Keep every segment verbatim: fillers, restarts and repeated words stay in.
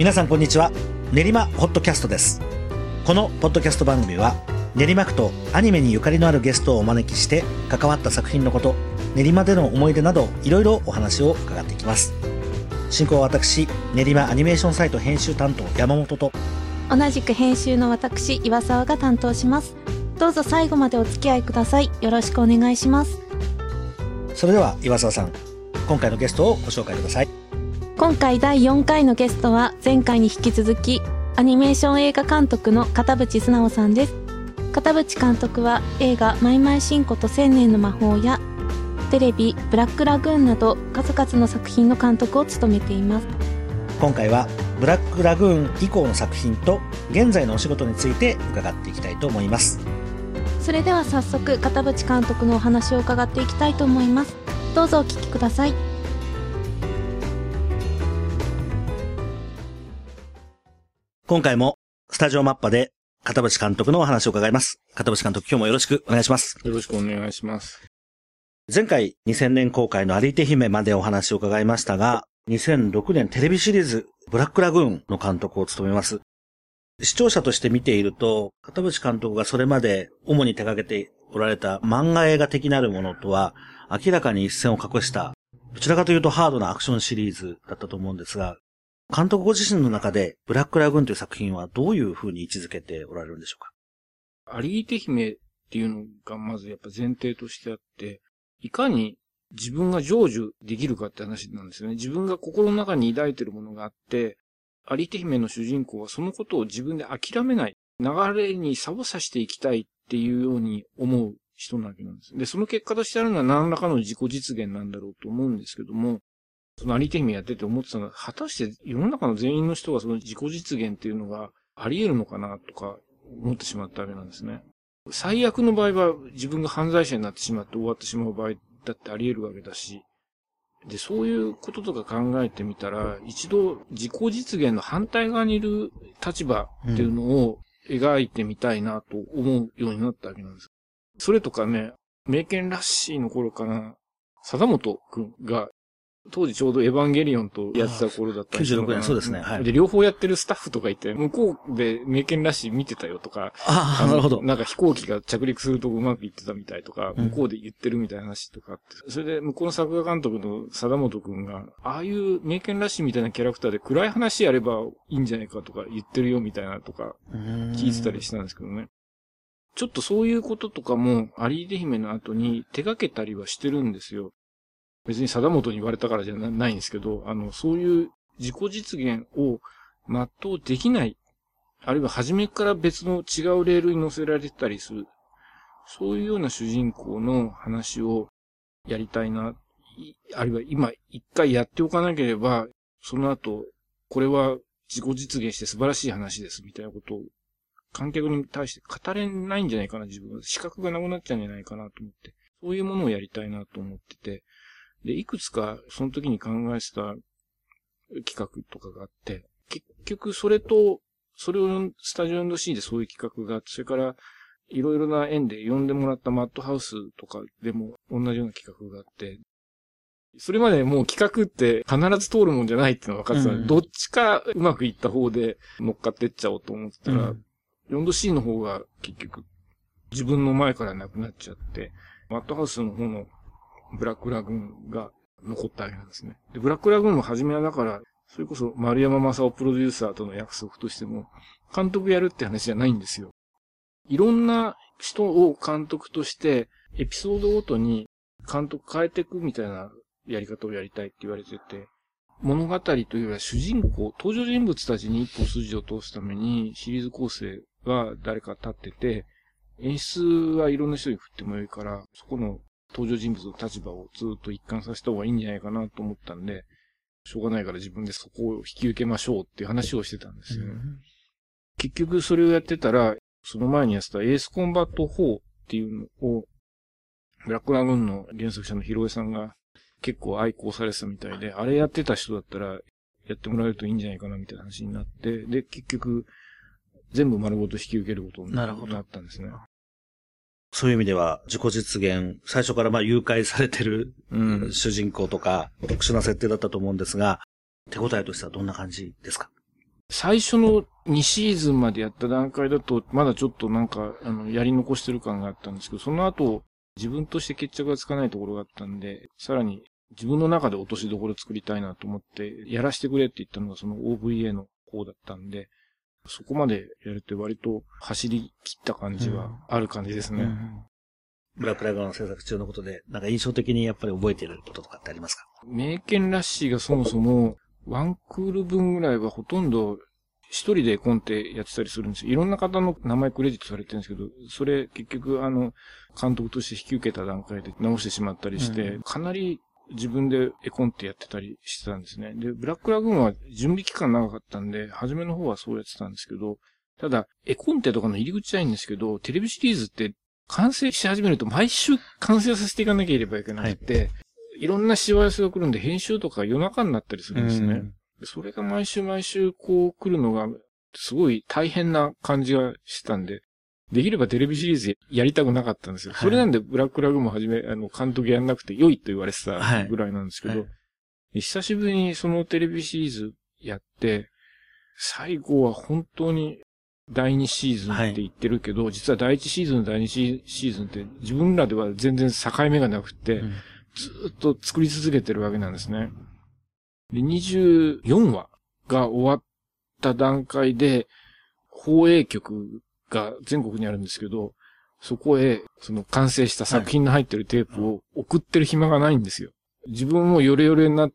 皆さんこんにちは。練馬ホットキャストです。このポッドキャスト番組は練馬区とアニメにゆかりのあるゲストをお招きして関わった作品のこと、練馬での思い出などいろいろお話を伺っていきます。進行は私、練馬アニメーションサイト編集担当山本と、 同じく編集の私岩沢が担当します。どうぞ最後までお付き合いください。よろしくお願いします。 それでは岩沢さん、今回のゲストをご紹介ください。 今回だいよんかいのゲストは前回に引き続きアニメーション映画監督の片渕素直さんです。片渕監督は映画マイマイシンコと千年の魔法やテレビブラックラグーンなど数々の作品の監督を務めています。 今回はブラックラグーン以降の作品と現在のお仕事について伺っていきたいと思います。 それでは早速片渕監督のお話を伺っていきたいと思います。どうぞお聞きください。 今回もスタジオマッパで片渕監督のお話を伺います。片渕監督、今日もよろしくお願いします。 よろしくお願いします。 前回にせんねん公開の有手姫までお話を伺いましたが、にせんろくねんテレビシリーズブラックラグーンの監督を務めます。視聴者として見ていると、片渕監督がそれまで主に手掛けておられた漫画映画的なるものとは明らかに一線を画した、どちらかというとハードなアクションシリーズだったと思うんですが、監督ご自身の中でブラックラグーンという作品はどういう風に位置づけておられるんでしょうか。有手姫っていうのがまずやっぱ前提としてあって、いかに自分が成就できるかって話なんですよね。自分が心の中に抱いてるものがあって、有手姫の主人公はそのことを自分で諦めない、流れに差をさしていきたいっていうように思う人なわけなんです。で、その結果としてあるのは何らかの自己実現なんだろうと思うんですけども、その有手姫やってて思ってたのは、果たして世の中の全員の人はその自己実現っていうのがあり得るのかなとか思ってしまったわけなんですね。最悪の場合は自分が犯罪者になってしまって終わってしまう場合だってあり得るわけだし、で、そういうこととか考えてみたら、一度自己実現の反対側にいる立場っていうのを描いてみたいなと思うようになったわけなんです。それとかね、名犬ラッシーの頃かな、貞本くんが、当時ちょうどエヴァンゲリオンとやってた頃だったんですけど。きゅうじゅうろくねん、そうですね。はい。で、両方やってるスタッフとかいて、向こうで名犬らしい見てたよとか。 ああ、なるほど。 なんか飛行機が着陸するとうまくいってたみたいとか、向こうで言ってるみたいな話とかって。うん、それで、向こうの作画監督の貞本くんが、ああいう名犬らしいみたいなキャラクターで暗い話やればいいんじゃないかとか言ってるよみたいなとか、聞いてたりしたんですけどね。ちょっとそういうこととかも、有手姫の後に手掛けたりはしてるんですよ。別に貞本に言われたからじゃないんですけど、あの、そういう自己実現を全うできない、あるいは初めから別の違うレールに乗せられたりする、そういうような主人公の話をやりたいな、あるいは今一回やっておかなければ、その後、これは自己実現して素晴らしい話ですみたいなことを観客に対して語れないんじゃないかな、自分は。資格がなくなっちゃうんじゃないかなと思って、そういうものをやりたいなと思ってて、で、いくつかその時に考えてた企画とかがあって、結局それと、それをスタジオ エヌシー でそういう企画があって、それからいろいろな縁で呼んでもらったマッドハウスとかでも同じような企画があって、それまでもう企画って必ず通るもんじゃないっていうのが分かってたので、うん、どっちかうまくいった方で乗っかってっちゃおうと思ってたら、うん、よんシー の方が結局自分の前からなくなっちゃって、マッドハウスの方のブラックラグーンが残ったわけなんですね。で、ブラックラグーンの初めはだから、それこそ丸山正夫プロデューサーとの約束としても、監督やるって話じゃないんですよ。いろんな人を監督として、エピソードごとに監督変えていくみたいなやり方をやりたいって言われてて、物語というよりは主人公、登場人物たちに一歩筋を通すためにシリーズ構成が誰か立ってて、演出はいろんな人に振ってもいいから、そこの登場人物の立場をずっと一貫させた方がいいんじゃないかなと思ったんで、しょうがないから自分でそこを引き受けましょうっていう話をしてたんですよね。うん、結局それをやってたら、その前にやってたエースコンバットフォーっていうのを、ブラックラグーンの原作者のヒロエさんが結構愛好されてたみたいで、あれやってた人だったらやってもらえるといいんじゃないかなみたいな話になって、で、結局全部丸ごと引き受けることになったんですね。 そういう意味では自己実現、最初からまあ誘拐されてる、うん、主人公とか特殊な設定だったと思うんですが、手応えとしてはどんな感じですか？ 最初のにシーズンまでやった段階だと、まだちょっとなんか、あの、やり残してる感があったんですけど、その後、自分として決着がつかないところがあったんで、さらに自分の中で落としどころ作りたいなと思って、やらせてくれって言ったのがその オーブイエー の方だったんで、そこまでやれて割と走り切った感じはある感じですね。うんうん、 ブラックラグーンの制作中のことで、なんか印象的にやっぱり覚えていることとかってありますか？ 名犬ラッシーがそもそも、ワンクール分ぐらいはほとんど一人でコンテやってたりするんですよ。いろんな方の名前クレジットされてるんですけど、それ結局あの、監督として引き受けた段階で直してしまったりして、うん、かなり自分で絵コンテやってたりしてたんですね。で、ブラックラグーンは準備期間長かったんで、初めの方はそうやってたんですけど、ただ、絵コンテとかの入り口はいいんですけど、テレビシリーズって完成し始めると毎週完成させていかなければいけなくて、はいいろんなしわ寄せが来るんで、編集とか夜中になったりするんですね。うん、それが毎週毎週こう来るのが、すごい大変な感じがしてたんで、できればテレビシリーズやりたくなかったんですよ。はい、それなんでブラックラグーンもはじめ、あの、監督やんなくて良いと言われてたぐらいなんですけど、はいはい、久しぶりにそのテレビシリーズやって、最後は本当にだいにシーズンって言ってるけど、はい、実はだいいちシーズン、だいにシーズンって自分らでは全然境目がなくて、うんずーっと作り続けてるわけなんですね。で、にじゅうよんわが終わった段階で、放映局が全国にあるんですけど、そこへ、その完成した作品の入ってるテープを送ってる暇がないんですよ。自分もヨレヨレになって、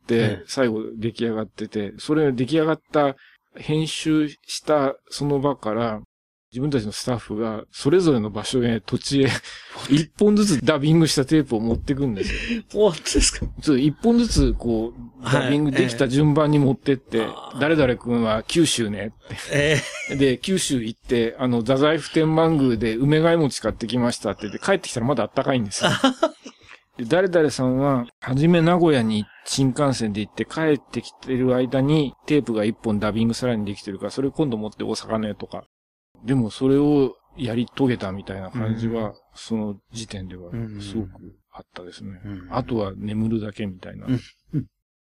最後出来上がってて、それ出来上がった編集したその場から、自分たちのスタッフが、それぞれの場所へ、土地へ、一本ずつダビングしたテープを持ってくんですよ。 本当ですか？ ちょっと一本ずつ、こう、ダビングできた順番に持ってって、はいえー、誰々君は九州ねって。えー、で、九州行って、あの、太宰府天満宮で梅貝餅買ってきましたって言って、帰ってきたらまだあったかいんですよ。で、誰々さんは、はじめ名古屋に新幹線で行って帰ってきてる間に、テープが一本ダビングさらにできてるから、それ今度持って大阪ねとか。でもそれをやり遂げたみたいな感じは、うん、その時点ではすごくあったですね。うん、あとは眠るだけみたいな。うんうん、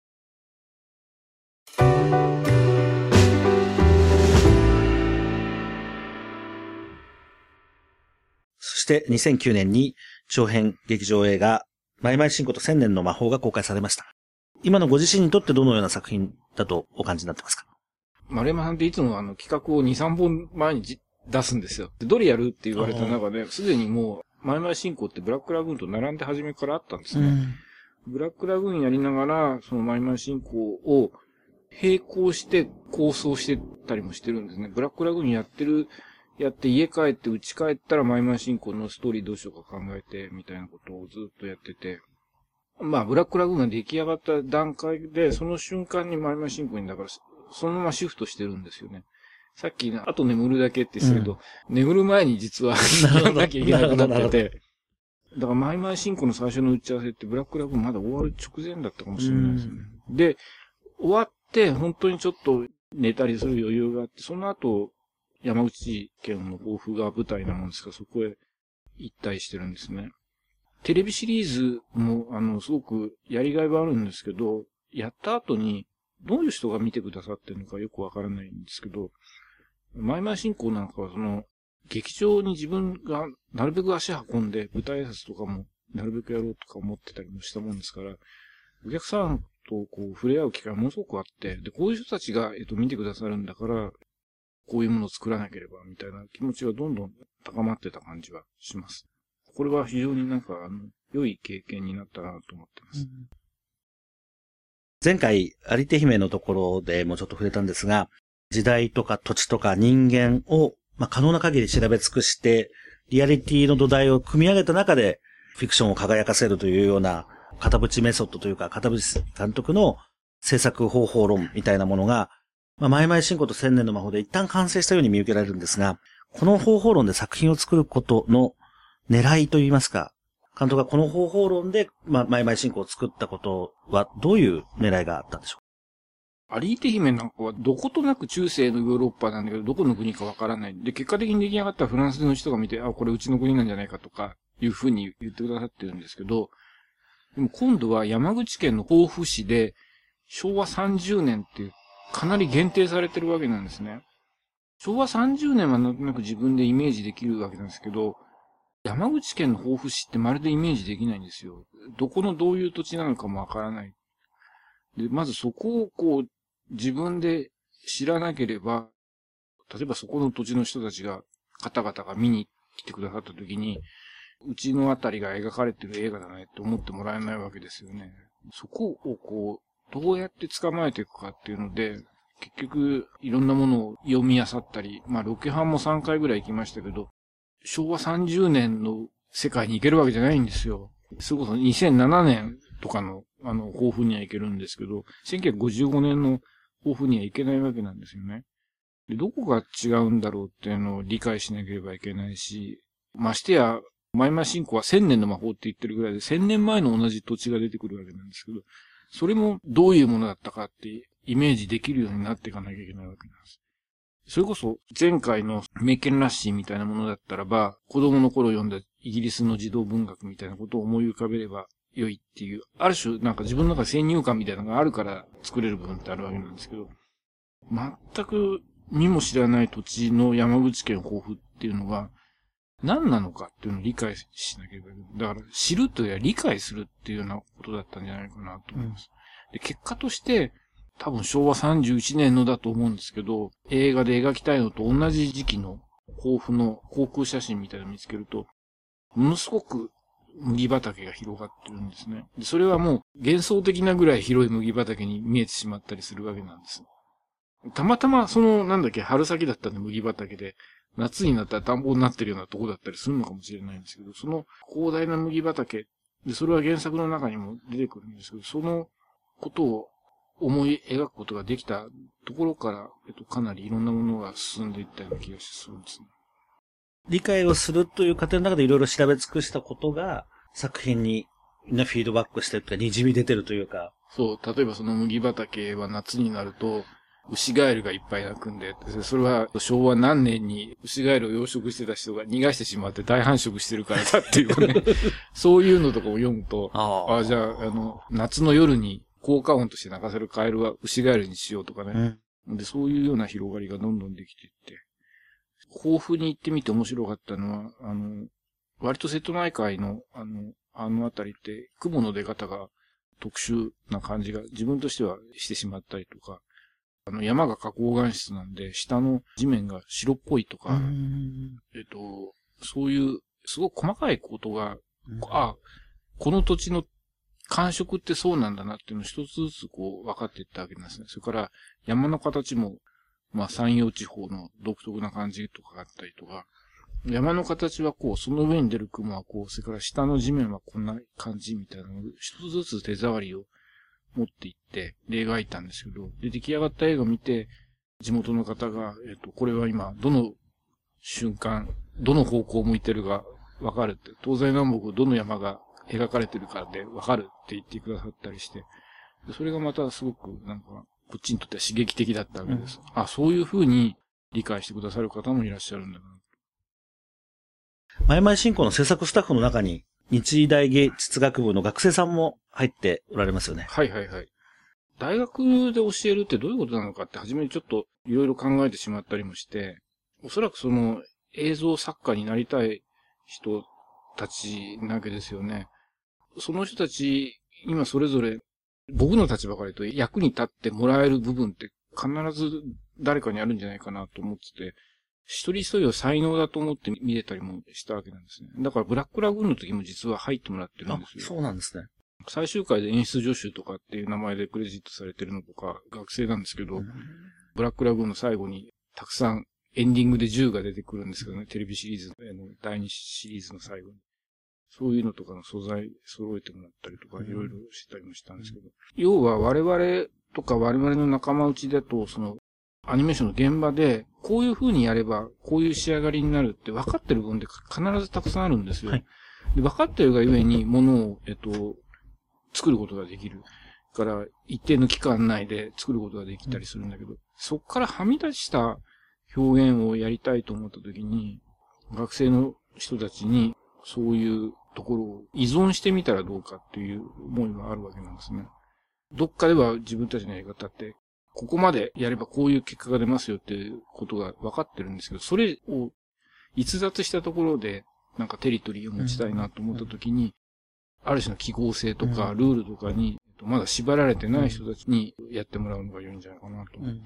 そしてにせんきゅうねんに長編劇場映画、マイマイシンコと千年の魔法が公開されました。今のご自身にとってどのような作品だとお感じになってますか？ 丸山さんっていつもあの企画をに、さんぼんまえに出すんですよ。で、どれやるって言われた中で、すでにもう、マイマイ進行ってブラックラグーンと並んで初めからあったんですね。うん、ブラックラグーンやりながら、そのマイマイ進行を並行して構想してたりもしてるんですね。ブラックラグーンやってる、やって家帰って家帰ったらマイマイ進行のストーリーどうしようか考えて、みたいなことをずっとやってて。まあ、ブラックラグーンが出来上がった段階で、その瞬間にマイマイ進行にだから、そのままシフトしてるんですよね。さっき、あと眠るだけって言ってたけど、うん、眠る前に実はやんなきゃいけなくなってて、だからマイマイ進行の最初の打ち合わせってブラックラグーンまだ終わる直前だったかもしれないですね。うん、で、終わって本当にちょっと寝たりする余裕があって、その後、山口県の甲府が舞台なんですが、そこへ行ったりしてるんですね。テレビシリーズも、あの、すごくやりがいはあるんですけど、やった後に、どういう人が見てくださってるのかよくわからないんですけど、マイマイ進行なんかはその、劇場に自分がなるべく足運んで舞台挨拶とかもなるべくやろうとか思ってたりもしたもんですから、お客さんとこう触れ合う機会がものすごくあって、で、こういう人たちが、えっと、見てくださるんだから、こういうものを作らなければみたいな気持ちがどんどん高まってた感じはします。これは非常になんか、あの、良い経験になったなと思ってます。うん、 前回、有手姫のところでもちょっと触れたんですが、時代とか土地とか人間を、まあ、可能な限り調べ尽くして、リアリティの土台を組み上げた中で、フィクションを輝かせるというような、片渕メソッドというか、片渕監督の制作方法論みたいなものが、まあ、マイマイ進行と千年の魔法で一旦完成したように見受けられるんですが、この方法論で作品を作ることの狙いといいますか、監督がこの方法論で、まあ、マイマイ進行を作ったことは、どういう狙いがあったんでしょう？ 有手姫なんかはどことなく中世のヨーロッパなんだけど、どこの国かわからない。で、結果的に出来上がったフランスの人が見て、あ、これうちの国なんじゃないかとか、いうふうに言ってくださってるんですけど、でも今度は山口県の甲府市で、しょうわさんじゅうねんって言っかなり限定されてるわけなんですね。しょうわさんじゅうねんはなんとなく自分でイメージできるわけなんですけど、山口県の防府市ってまるでイメージできないんですよ。どこのどういう土地なのかもわからない。で、まずそこをこう、自分で知らなければ、例えばそこの土地の人たちが、方々が見に来てくださった時に、うちのあたりが描かれてる映画だねって思ってもらえないわけですよね。そこをこう、どうやって捕まえていくかっていうので、結局、いろんなものを読み漁ったり、まあ、ロケハンもさんかいぐらい行きましたけど、しょうわさんじゅうねんの世界に行けるわけじゃないんですよ。それこそにせんななねんとかの、あの、抱負には行けるんですけど、せんきゅうひゃくごじゅうごねんの抱負には行けないわけなんですよね。で、どこが違うんだろうっていうのを理解しなければいけないし、ましてや、マイマイ信仰は千年の魔法って言ってるぐらいで、千年前の同じ土地が出てくるわけなんですけど、それもどういうものだったかってイメージできるようになっていかなきゃいけないわけなんです。それこそ前回のメイケンラッシーみたいなものだったらば、子供の頃読んだイギリスの児童文学みたいなことを思い浮かべれば良いっていう、ある種なんか自分の中で先入観みたいなのがあるから作れる部分ってあるわけなんですけど、全く見も知らない土地の山口県抱負っていうのが何なのかっていうのを理解しなければいけない。だから知るというよりは理解するっていうようなことだったんじゃないかなと思います。うん、で、結果として多分しょうわさんじゅういちねんのだと思うんですけど、映画で描きたいのと同じ時期の抱負の航空写真みたいなのを見つけると、ものすごく麦畑が広がってるんですね。で、それはもう幻想的なぐらい広い麦畑に見えてしまったりするわけなんです。たまたまその、なんだっけ、春先だったんで麦畑で、夏になったら田んぼになってるようなとこだったりするのかもしれないんですけど、その広大な麦畑、で、それは原作の中にも出てくるんですけど、そのことを思い描くことができたところから、えっと、かなりいろんなものが進んでいったような気がするんですね。 理解をするという過程の中でいろいろ調べ尽くしたことが、作品にみんなフィードバックしてるというか、滲み出てるというか。 そう、例えばその麦畑は夏になると、牛ガエルがいっぱい鳴くんで、それは昭和何年に牛ガエルを養殖してた人が逃がしてしまって大繁殖してるからだっていうね、そういうのとかを読むと、ああ、じゃあ、あの、夏の夜に効果音として鳴かせるカエルは牛ガエルにしようとかね、うん。で、そういうような広がりがどんどんできていって、甲府に行ってみて面白かったのは、あの、割と瀬戸内海の、あの、あのあたりって、雲の出方が特殊な感じが自分としてはしてしまったりとか、あの、山が花崗岩質なんで、下の地面が白っぽいとか、えっと、そういう、すごく細かいことが、あ、この土地の感触ってそうなんだなっていうのを一つずつこう分かっていったわけなんですね。それから山の形も、まあ山陽地方の独特な感じとかがあったりとか、山の形はこう、その上に出る雲はこう、それから下の地面はこんな感じみたいなのを一つずつ手触りを持っていって、で描いたんですけど、で、出来上がった映画を見て、地元の方が、えっと、これは今、どの瞬間、どの方向を向いてるかわかるって、東西南北どの山が描かれてるかでわかるって言ってくださったりして、でそれがまたすごく、なんか、こっちにとっては刺激的だったわけです。うん、あ、そういう風に理解してくださる方もいらっしゃるんだな。 マイマイ信仰の制作スタッフの中に、日大芸術学部の学生さんも入っておられますよね。 はいはいはい。大学で教えるってどういうことなのかって初めにちょっといろいろ考えてしまったりもして、おそらくその映像作家になりたい人たちなわけですよね。その人たち、今それぞれ僕の立場から言うと役に立ってもらえる部分って必ず誰かにあるんじゃないかなと思ってて、一人一人を才能だと思って見れたりもしたわけなんですね。だからブラックラグーンの時も実は入ってもらってるんですよ。 あ、そうなんですね。 最終回で演出助手とかっていう名前でクレジットされてるのとか学生なんですけど、ブラックラグーンの最後にたくさんエンディングで銃が出てくるんですけどね、テレビシリーズのだいにシリーズの最後に。そういうのとかの素材揃えてもらったりとかいろいろしたりもしたんですけど、要は我々とか我々の仲間内だと、そのアニメーションの現場でこういう風にやればこういう仕上がりになるって分かってる部分で必ずたくさんあるんですよ。はい、で分かってるがゆえにものを、えっと、作ることができる。から一定の期間内で作ることができたりするんだけど、うん、そこからはみ出した表現をやりたいと思ったときに、学生の人たちにそういうところを依存してみたらどうかっていう思いがあるわけなんですね。どっかでは自分たちのやり方ってここまでやればこういう結果が出ますよっていうことが分かってるんですけど、それを逸脱したところで、なんかテリトリーを持ちたいなと思ったときに、ある種の記号性とかルールとかに、まだ縛られてない人たちにやってもらうのが良いんじゃないかなと思って。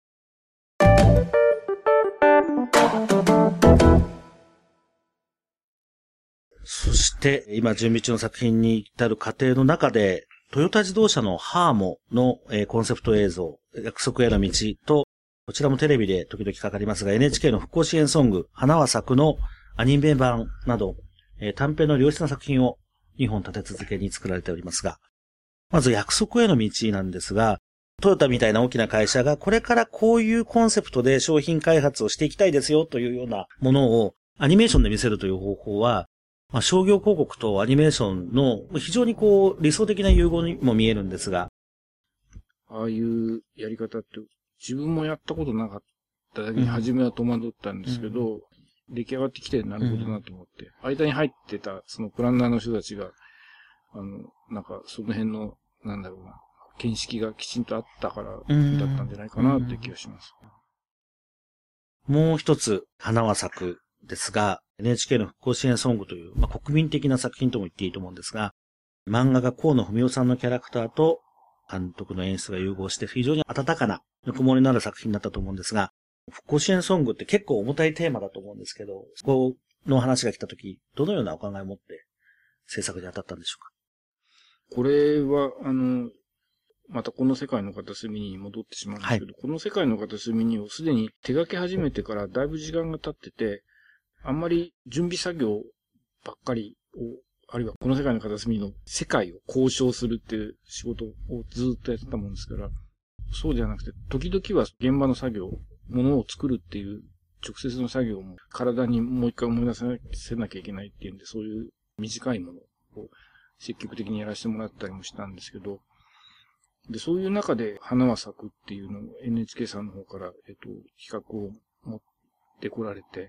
そして、今準備中の作品に至る過程の中で、トヨタ自動車のハーモの、えー、コンセプト映像、約束への道と、こちらもテレビで時々かかりますが、エヌエイチケー の復興支援ソング、花は咲くのアニメ版など、えー、短編の良質な作品をにほん立て続けに作られておりますが、まず約束への道なんですが、トヨタみたいな大きな会社がこれからこういうコンセプトで商品開発をしていきたいですよというようなものをアニメーションで見せるという方法は、まあ、商業広告とアニメーションの非常にこう理想的な融合にも見えるんですが。 ああいうやり方って自分もやったことなかっただけに初めは戸惑ったんですけど、うんうん、出来上がってきてなるほどなと思って、うん、間に入ってたそのプランナーの人たちが、あの、なんかその辺の、なんだろうな、見識がきちんとあったからだったんじゃないかなって気がします。 うんうん、もう一つ、花は咲くですが、エヌエイチケー の復興支援ソングという、まあ、国民的な作品とも言っていいと思うんですが、漫画が河野文夫さんのキャラクターと監督の演出が融合して非常に温かなぬくもりのある作品だったと思うんですが、復興支援ソングって結構重たいテーマだと思うんですけど、そこの話が来たとき、どのようなお考えを持って制作に当たったんでしょうか？ これは、あの、またこの世界の片隅に戻ってしまうんですけど、はい、この世界の片隅にをすでに手書き始めてからだいぶ時間が経ってて、あんまり準備作業ばっかりを、あるいはこの世界の片隅の世界を交渉するっていう仕事をずっとやってたもんですから、そうではなくて、時々は現場の作業、ものを作るっていう直接の作業も体にもう一回思い出せなきゃいけないっていうんで、そういう短いものを積極的にやらせてもらったりもしたんですけど、で、そういう中で花は咲くっていうのを エヌエイチケー さんの方から、えっと、企画を持ってこられて、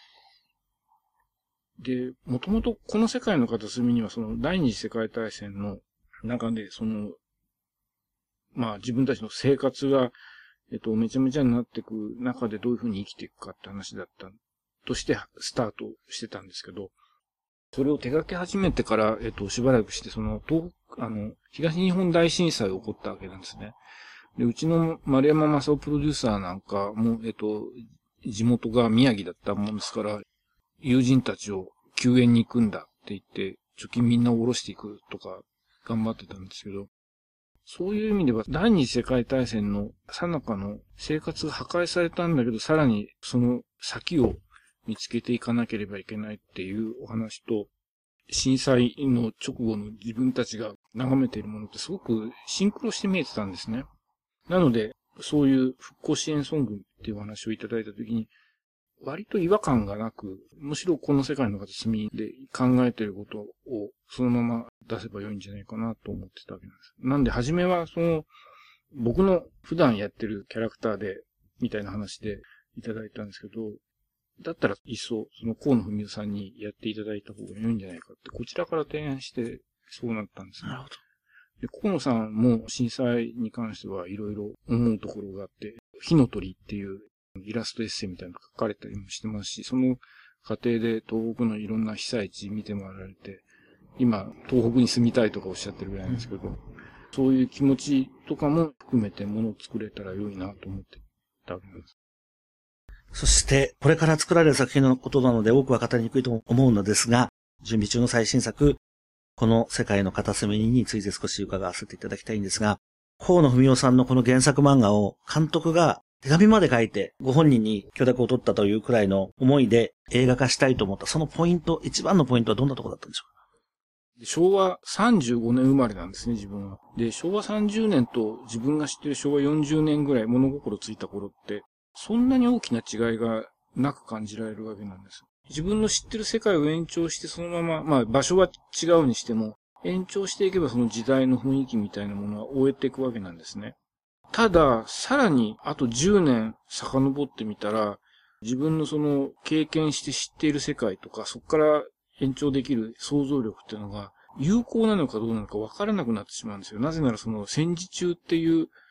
で、もともとこの世界の片隅にはその第二次世界大戦の中で、その、まあ自分たちの生活が、えっと、めちゃめちゃになっていく中でどういうふうに生きていくかって話だったとしてスタートしてたんですけど、それを手掛け始めてから、えっと、しばらくして、その、東、あの、東日本大震災が起こったわけなんですね。で、うちの丸山正夫プロデューサーなんかも、えっと、地元が宮城だったもんですから、友人たちを救援に行くんだって言って、貯金みんなを下ろしていくとか頑張ってたんですけど、そういう意味では第二次世界大戦の最中の生活が破壊されたんだけど、さらにその先を見つけていかなければいけないっていうお話と、震災の直後の自分たちが眺めているものってすごくシンクロして見えてたんですね。なので、そういう復興支援ソングっていうお話をいただいたときに、割と違和感がなく、むしろこの世界の片隅で考えていることをそのまま出せば良いんじゃないかなと思ってたわけなんです。なんで、初めはその、僕の普段やってるキャラクターで、みたいな話でいただいたんですけど、だったら一層、その河野文夫さんにやっていただいた方が良いんじゃないかって、こちらから提案して、そうなったんですね。 なるほど。 で、河野さんも震災に関してはいろいろ思うところがあって、火の鳥っていうイラストエッセイみたいなの書かれたりもしてますし、その過程で東北のいろんな被災地見て回られて、今、東北に住みたいとかおっしゃってるぐらいなんですけど、うん、そういう気持ちとかも含めてものを作れたら良いなと思ってたわけです。 そして、これから作られる作品のことなので多くは語りにくいと思うのですが、準備中の最新作、この世界の片隅について少し伺わせていただきたいんですが、河野文夫さんのこの原作漫画を監督が手紙まで書いてご本人に許諾を取ったというくらいの思いで映画化したいと思った、そのポイント、一番のポイントはどんなところだったんでしょうか？ しょうわさんじゅうごねん生まれなんですね、自分は。で、しょうわさんじゅうねんと自分が知ってるしょうわよんじゅうねんぐらい物心ついた頃って、そんなに大きな違いがなく感じられるわけなんです。自分の知ってる世界を延長してそのまま、まあ場所は違うにしても、延長していけばその時代の雰囲気みたいなものは終えていくわけなんですね。ただ、さらにあとじゅうねん遡ってみたら、自分のその経験して知っている世界とか、そこから延長できる想像力っていうのが有効なのかどうなのか分からなくなってしまうんですよ。なぜならその戦時中っていう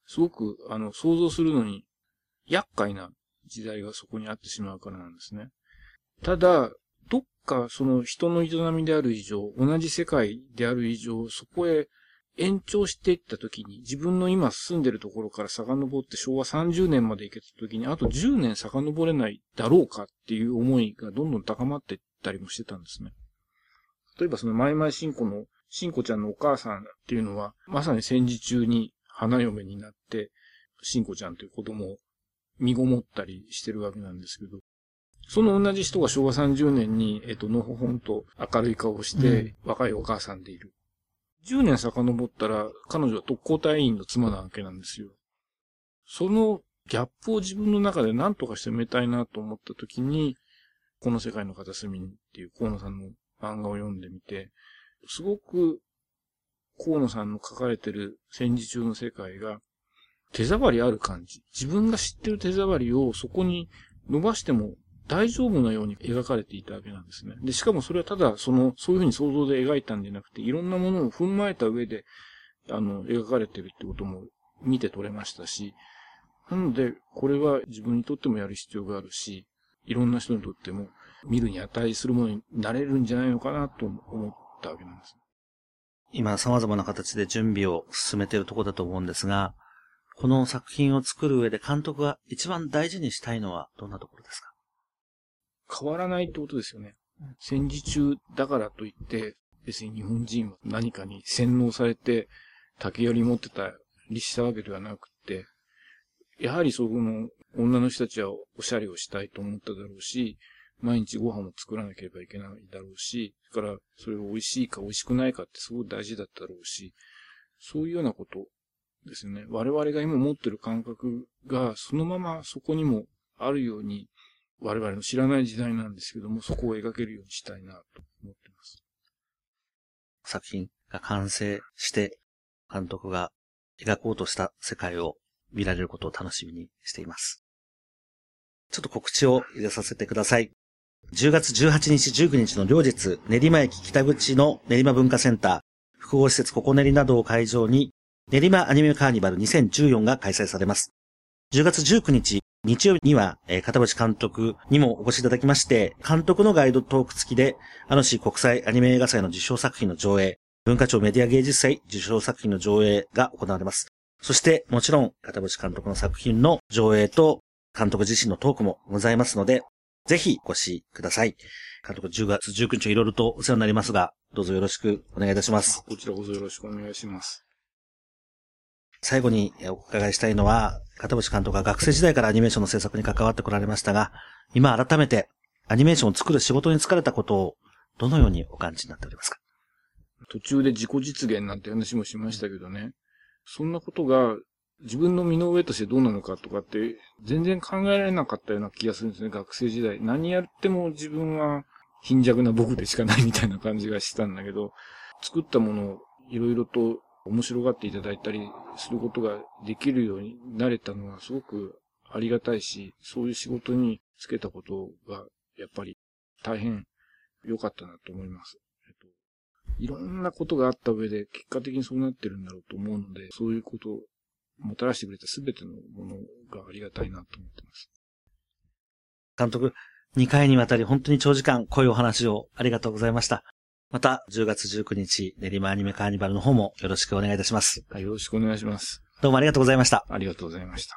すごく、あの、想像するのに、厄介な時代がそこにあってしまうからなんですね。ただ、どっかその人の営みである以上、同じ世界である以上、そこへ延長していったときに、自分の今住んでるところから遡って昭和さんじゅうねんまで行けたときに、あとじゅうねん遡れないだろうかっていう思いがどんどん高まっていったりもしてたんですね。例えばそのマイマイシンコの、シンコちゃんのお母さんっていうのは、まさに戦時中に花嫁になって、シンコちゃんという子供を身ごもったりしてるわけなんですけど、その同じ人が昭和さんじゅうねんに、えっと、のほほんと明るい顔をして、若いお母さんでいる。じゅうねん遡ったら、彼女は特攻隊員の妻なわけなんですよ。そのギャップを自分の中で何とかして埋めたいなと思った時に、この世界の片隅にっていう河野さんの漫画を読んでみて、すごく河野さんの書かれてる戦時中の世界が手触りある感じ。自分が知ってる手触りをそこに伸ばしても大丈夫なように描かれていたわけなんですね。で、しかもそれはただ、その、そういうふうに想像で描いたんじゃなくて、いろんなものを踏まえた上で、あの、描かれてるってことも見て取れましたし、なので、これは自分にとってもやる必要があるし、いろんな人にとっても見るに値するものになれるんじゃないのかなと思ったわけなんです。 今、様々な形で準備を進めているところだと思うんですが、この作品を作る上で監督が一番大事にしたいのはどんなところですか？ 変わらないってことですよね。戦時中だからといって、別に日本人は何かに洗脳されて竹槍持ってたりしたわけではなくて、やはりそこの女の人たちはおしゃれをしたいと思っただろうし、毎日ご飯も作らなければいけないだろうし、それからそれが美味しいか美味しくないかってすごく大事だっただろうし、そういうようなことですよね。我々が今持ってる感覚がそのままそこにもあるように、我々の知らない時代なんですけども、そこを描けるようにしたいなと思っています。 作品が完成して、監督が描こうとした世界を見られることを楽しみにしています。ちょっと告知を入れさせてください。じゅうがつじゅうはちにち、じゅうくにちの両日、練馬駅北口の練馬文化センター、複合施設ココネリなどを会場に、練馬アニメカーニバルにせんじゅうよんが開催されます。じゅうがつじゅうくにち、日曜日には、えー、片渕監督にもお越しいただきまして、監督のガイドトーク付きで、あの市国際アニメ映画祭の受賞作品の上映、文化庁メディア芸術祭受賞作品の上映が行われます。そして、もちろん、片渕監督の作品の上映と、監督自身のトークもございますので、ぜひお越しください。監督じゅうがつじゅうくにちいろいろとお世話になりますが、どうぞよろしくお願いいたします。 こちらこそよろしくお願いします。 最後にお伺いしたいのは、片渕監督が学生時代からアニメーションの制作に関わってこられましたが、今改めてアニメーションを作る仕事に疲れたことをどのようにお感じになっておりますか？ 途中で自己実現なんて話もしましたけどね、そんなことが自分の身の上としてどうなのかとかって全然考えられなかったような気がするんですね、学生時代。何やっても自分は貧弱な僕でしかないみたいな感じがしたんだけど、作ったものをいろいろと面白がっていただいたりすることができるようになれたのはすごくありがたいし、そういう仕事に就けたことがやっぱり大変良かったなと思います。えっと、いろんなことがあった上で結果的にそうなってるんだろうと思うので、そういうことをもたらしてくれたすべてのものがありがたいなと思っています。 監督、にかいにわたり本当に長時間濃いお話をありがとうございました。また、じゅうがつじゅうくにち、練馬アニメカーニバルの方もよろしくお願いいたします。 はい、よろしくお願いします。 どうもありがとうございました。 ありがとうございました。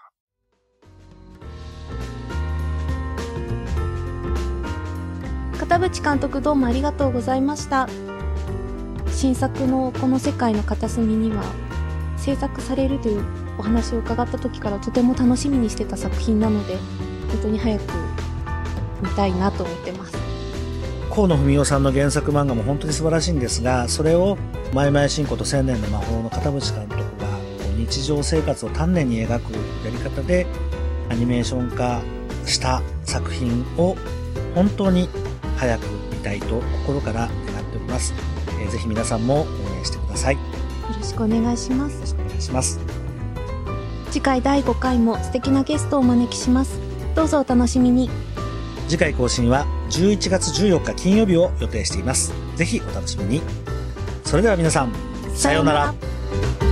片渕監督どうもありがとうございました。新作のこの世界の片隅には、制作されるというお話を伺った時からとても楽しみにしてた作品なので、本当に早く見たいなと思ってます。 河野文夫さんの原作漫画も本当に素晴らしいんですが、それをマイマイシンコと千年の魔法の片渕監督が日常生活を丹念に描くやり方でアニメーション化した作品を本当に早く見たいと心から願っております。えー、ぜひ皆さんも応援してください。よろしくお願いします。 よろしくお願いします。 次回だいごかいも素敵なゲストをお招きします。どうぞお楽しみに。 次回更新はじゅういちがつじゅうよっか金曜日を予定しています。ぜひお楽しみに。それでは皆さん、さようなら。